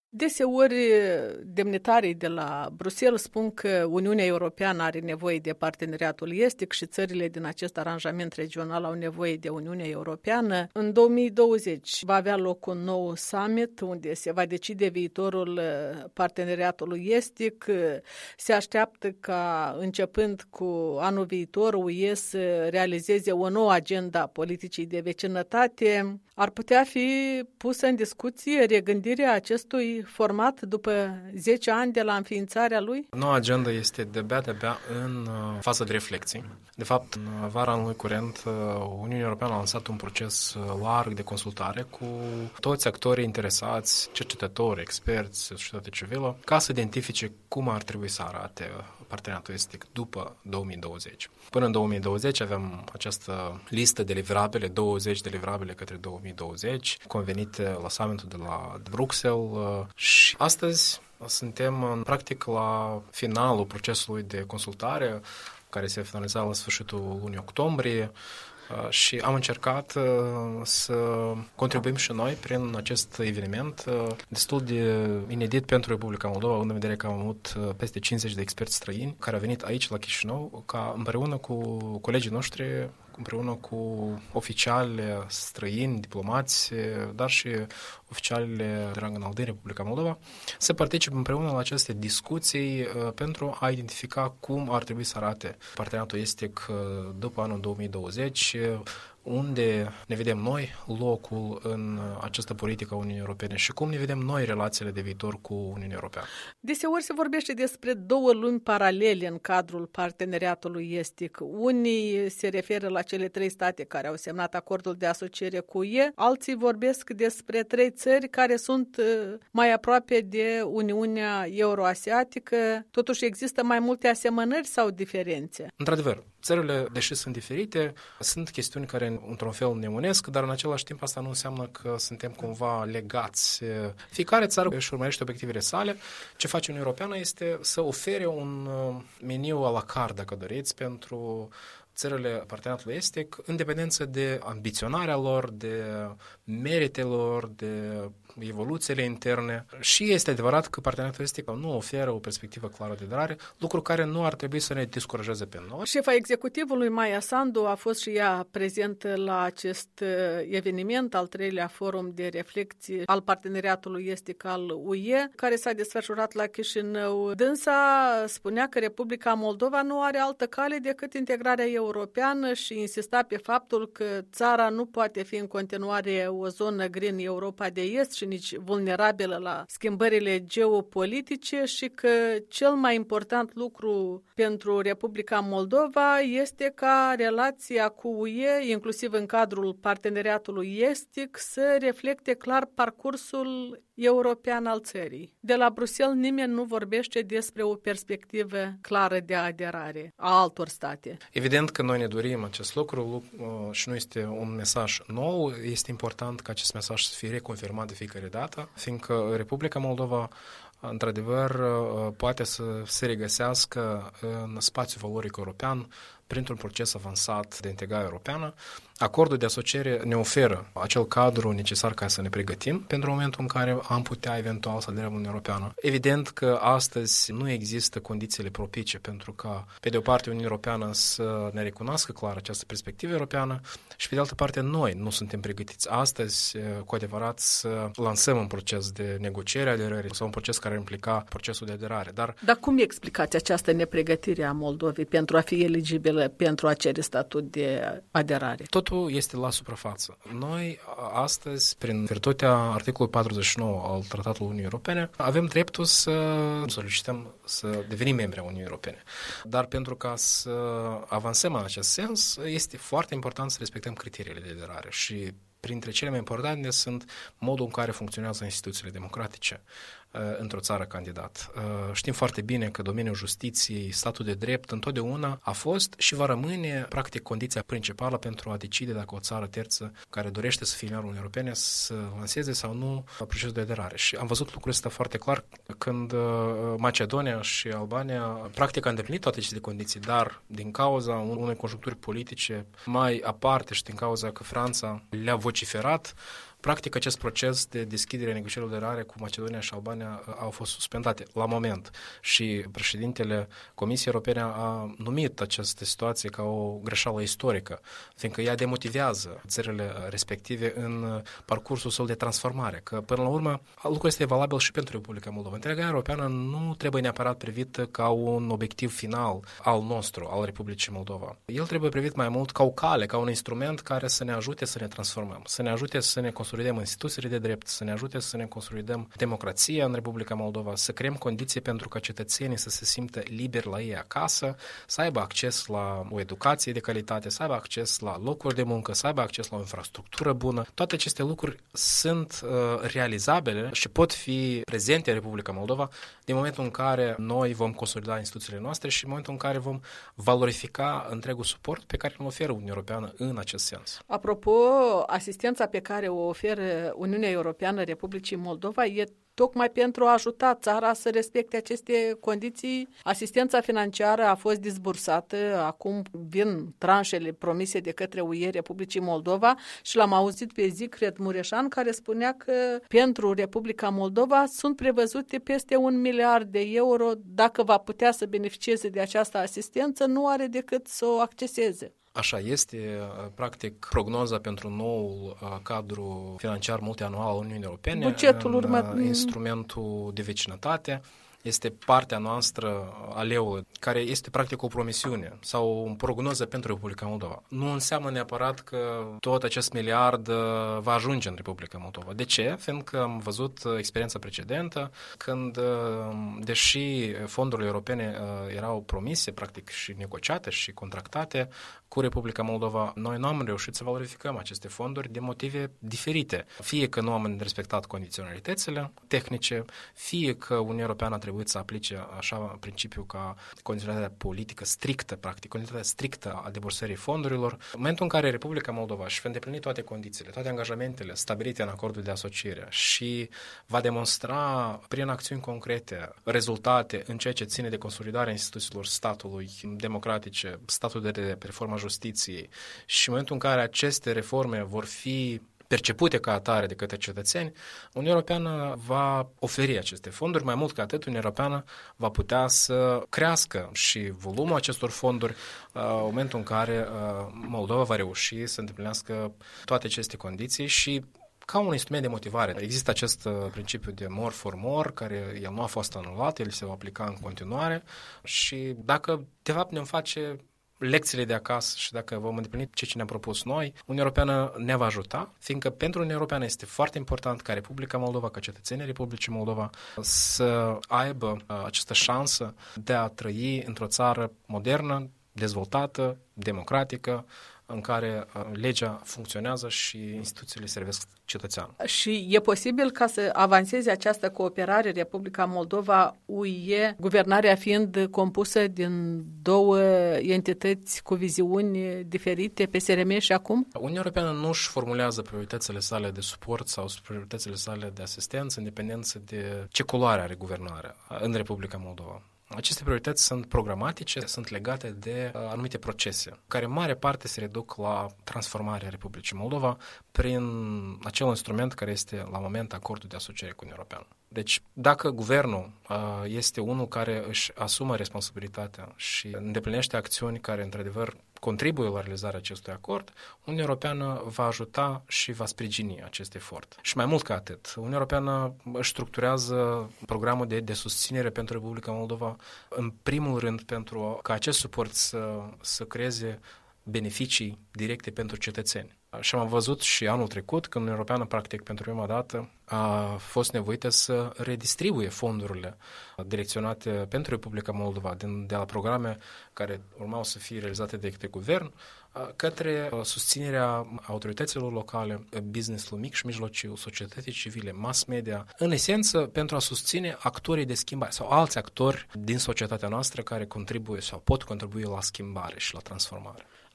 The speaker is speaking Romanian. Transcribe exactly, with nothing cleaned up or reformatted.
Deseori, demnitarii de la Bruxelles spun că Uniunea Europeană are nevoie de parteneriatul estic și țările din acest aranjament regional au nevoie de Uniunea Europeană. În două mii douăzeci va avea loc un nou summit unde se va decide viitorul parteneriatului estic. Se așteaptă ca, începând cu anul viitor, U E să realizeze o nouă agenda politicii de vecinătate. Ar putea fi pusă în discuție regândirea acestui format după zece ani de la înființarea lui? Noua agenda este de-abia, de-abia în fază de reflexie. De fapt, în vara anului curent, Uniunea Europeană a lansat un proces larg de consultare cu toți actorii interesați, cercetători, experți, societate civilă, ca să identifice cum ar trebui să arate parteneriatul estic după două mii douăzeci. Până în două mii douăzeci avem această listă de livrabile, douăzeci de livrabile către două mii douăzeci, convenite la summitul de la Bruxelles și astăzi suntem în practic la finalul procesului de consultare care se finaliza la sfârșitul lunii octombrie. Și am încercat să contribuim și noi prin acest eveniment destul de inedit pentru Republica Moldova, având în vedere că am avut peste cincizeci de experți străini care au venit aici la Chișinău ca împreună cu colegii noștri, împreună cu oficiali străini, diplomați, dar și oficialele de rang înalt din Republica Moldova, să participe împreună la aceste discuții pentru a identifica cum ar trebui să arate parteneriatul estic după anul două mii douăzeci, unde ne vedem noi locul în această politică a Uniunii Europene și cum ne vedem noi relațiile de viitor cu Uniunea Europeană. Deseori se vorbește despre două lumi paralele în cadrul parteneriatului estic. Unii se referă la cele trei state care au semnat acordul de asociere cu U E, alții vorbesc despre trei țări care sunt mai aproape de Uniunea Euroasiatică. Totuși există mai multe asemănări sau diferențe? Într-adevăr, țările, deși sunt diferite, sunt chestiuni care într-un fel ne unesc, dar în același timp asta nu înseamnă că suntem cumva legați. Fiecare țară își urmărește obiectivele sale. Ce face Uniunea Europeană este să ofere un meniu a la carte, dacă doriți, pentru țările parteneriatului estic, în dependență de ambiționarea lor, de meritele lor, de evoluțiile interne. Și este adevărat că parteneriatul estic nu oferă o perspectivă clară de aderare, lucru care nu ar trebui să ne descurajeze pe noi. Șefa executivului Maia Sandu a fost și ea prezentă la acest eveniment, al treilea forum de reflecție al parteneriatului estic al U E, care s-a desfășurat la Chișinău. Dânsa spunea că Republica Moldova nu are altă cale decât integrarea europeană și insista pe faptul că țara nu poate fi în continuare o zonă green Europa de Est și nici vulnerabilă la schimbările geopolitice și că cel mai important lucru pentru Republica Moldova este ca relația cu U E, inclusiv în cadrul parteneriatului estic, să reflecte clar parcursul european al țării. De la Bruxelles nimeni nu vorbește despre o perspectivă clară de aderare a altor state. Evident că noi ne dorim acest lucru și nu este un mesaj nou. Este important ca acest mesaj să fie reconfirmat de fiecare dată, fiindcă Republica Moldova într-adevăr poate să se regăsească în spațiul valoric european printr-un proces avansat de integrare europeană. Acordul de asociere ne oferă acel cadru necesar ca să ne pregătim pentru momentul în care am putea eventual să aderăm la Uniunea Europeană. Evident că astăzi nu există condițiile propice pentru ca, pe de o parte, Uniunea Europeană să ne recunoască clar această perspectivă europeană și, pe de altă parte, noi nu suntem pregătiți astăzi, cu adevărat, să lansăm un proces de negociere a aderării sau un proces care ar implica procesul de aderare. Dar, Dar cum explicați această nepregătire a Moldovei pentru a fi eligibilă pentru a cere statut de aderare? Totul este la suprafață. Noi astăzi, prin virtutea articolului patruzeci și nouă al Tratatului Uniunii Europene, avem dreptul să solicităm să devenim membri a Uniunii Europene. Dar pentru ca să avansăm în acest sens, este foarte important să respectăm criteriile de aderare și printre cele mai importante sunt modul în care funcționează instituțiile democratice într-o țară candidat. Știm foarte bine că domeniul justiției, statul de drept, întotdeauna a fost și va rămâne, practic, condiția principală pentru a decide dacă o țară terță care dorește să fie membru Uniunii Europene să lanseze sau nu procesul de aderare. Și am văzut lucrul ăsta foarte clar când Macedonia și Albania practic au îndeplinit toate aceste condiții, dar din cauza unei conjuncturi politice mai aparte și din cauza că Franța le-a vociferat, Practic, acest proces de deschidere a negocierilor de aderare cu Macedonia și Albania au fost suspendate la moment și președintele Comisiei Europene a numit această situație ca o greșeală istorică, fiindcă ea demotivează țările respective în parcursul său de transformare, că până la urmă lucrul este valabil și pentru Republica Moldova. Integrarea europeană nu trebuie neapărat privită ca un obiectiv final al nostru, al Republicii Moldova. El trebuie privit mai mult ca o cale, ca un instrument care să ne ajute să ne transformăm, să ne ajute să ne consolidăm instituțiile de drept, să ne ajute să ne consolidăm democrația în Republica Moldova, să creăm condiții pentru ca cetățenii să se simtă liberi la ei acasă, să aibă acces la o educație de calitate, să aibă acces la locuri de muncă, să aibă acces la o infrastructură bună. Toate aceste lucruri sunt uh, realizabile și pot fi prezente în Republica Moldova din momentul în care noi vom consolida instituțiile noastre și în momentul în care vom valorifica întregul suport pe care îl oferă Uniunea Europeană în acest sens. Apropo, asistența pe care o oferă Uniunea Europeană Republicii Moldova e tocmai pentru a ajuta țara să respecte aceste condiții. Asistența financiară a fost disbursată, acum vin tranșele promise de către U E Republicii Moldova și l-am auzit pe Zicret Mureșan care spunea că pentru Republica Moldova sunt prevăzute peste un miliard de euro. Dacă va putea să beneficieze de această asistență, nu are decât să o acceseze. Așa este, practic, prognoza pentru noul cadru financiar multianual al Uniunii Europene. Bugetul urmă... Instrumentul de vecinătate este partea noastră a leului, care este practic o promisiune sau o prognoză pentru Republica Moldova. Nu înseamnă neapărat că tot acest miliard va ajunge în Republica Moldova. De ce? Fiindcă am văzut experiența precedentă, când, deși fondurile europene erau promise, practic, și negociate și contractate cu Republica Moldova, noi nu am reușit să valorificăm aceste fonduri de motive diferite. Fie că nu am respectat condiționalitățile tehnice, fie că Uniunea Europeană a trebuit să aplice așa principiul ca condiționalitatea politică strictă, practic, condiționalitatea strictă a debursării fondurilor. În momentul în care Republica Moldova își va îndeplini toate condițiile, toate angajamentele stabilite în acordul de asociere și va demonstra prin acțiuni concrete rezultate în ceea ce ține de consolidarea instituțiilor statului democratice, statul de drept, reforma justiției și în momentul în care aceste reforme vor fi percepute ca atare de către cetățeni, Uniunea Europeană va oferi aceste fonduri. Mai mult ca atât, Uniunea Europeană va putea să crească și volumul acestor fonduri în momentul în care Moldova va reuși să îndeplinească toate aceste condiții și ca un instrument de motivare. Există acest principiu de more for more, care el nu a fost anulat, el se va aplica în continuare și dacă de fapt ne-am face lecțiile de acasă și dacă vom îndeplini ce ne-am propus noi, Uniunea Europeană ne va ajuta, fiindcă pentru Uniunea Europeană este foarte important ca Republica Moldova, ca cetățenii Republicii Moldova să aibă această șansă de a trăi într-o țară modernă, dezvoltată, democratică, în care legea funcționează și instituțiile servesc cetățeanul. Și e posibil ca să avanseze această cooperare Republica Moldova-U E, guvernarea fiind compusă din două entități cu viziuni diferite, P S R M și acum? Uniunea Europeană nu își formulează prioritățile sale de suport sau prioritățile sale de asistență în dependență de ce culoare are guvernarea în Republica Moldova. Aceste priorități sunt programatice, sunt legate de uh, anumite procese, care în mare parte se reduc la transformarea Republicii Moldova prin acel instrument care este la moment acordul de asociere cu Uniunea Europeană. Deci, dacă guvernul uh, este unul care își asumă responsabilitatea și îndeplinește acțiuni care, într-adevăr, contribuie la realizarea acestui acord, Uniunea Europeană va ajuta și va sprijini acest efort. Și mai mult ca atât, Uniunea Europeană își structurează programul de, de susținere pentru Republica Moldova, în primul rând pentru ca acest suport să, să creeze beneficii directe pentru cetățeni. Și am văzut și anul trecut, când Uniunea Europeană, practic, pentru prima dată, a fost nevoită să redistribuie fondurile direcționate pentru Republica Moldova din, de la programe care urmau să fie realizate de către guvern, către susținerea autorităților locale, business-ul mic și mijlociu, societății civile, mass media, în esență pentru a susține actorii de schimbare sau alți actori din societatea noastră care contribuie sau pot contribui la schimbare și la transformare.